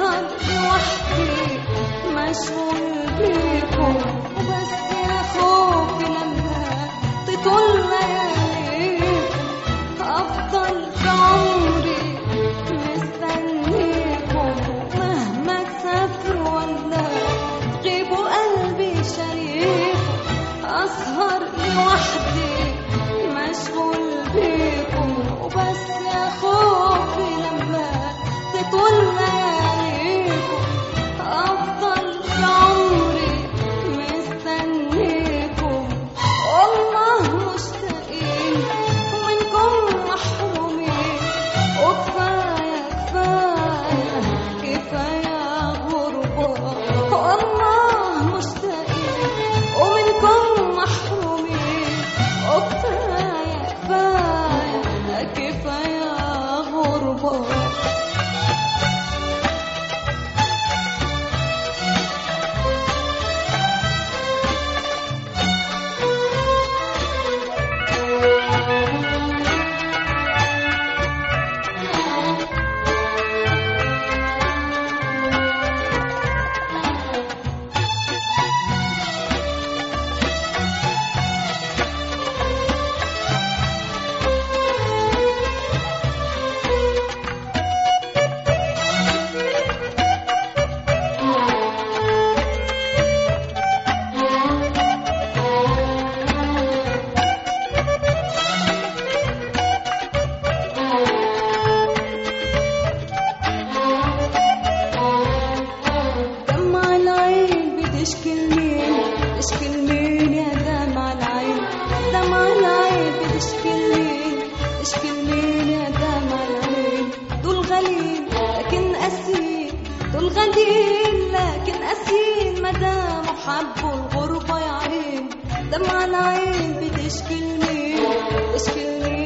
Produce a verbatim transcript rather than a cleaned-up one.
أسهر لوحدي مشغول بيكم وبس يا خوفي لما تطول لياليكم أفضل في عمري مستنيكم مهما تسافروا ولا تغيبوا قلبي شريكم أسهر لوحدي مشغول بيكم وبس يا خوفي لما تطول لياليكم أفضل في عمري مستنيكم والله مشتاقين ومنكم محرومين وكفاية كفاية كفاية غربة والله مشتاقين ومنكم محرومين وكفاية كفاية كفاية غربة تشكي المين يا دمع العين دمع العين بتشكي المين تشكي المين يا دمع العين دول غالين لكن قاسيين دول غالين لكن قاسيين مدام حبوا الغربة يا عين دمع العين بتشكي المين تشكي المين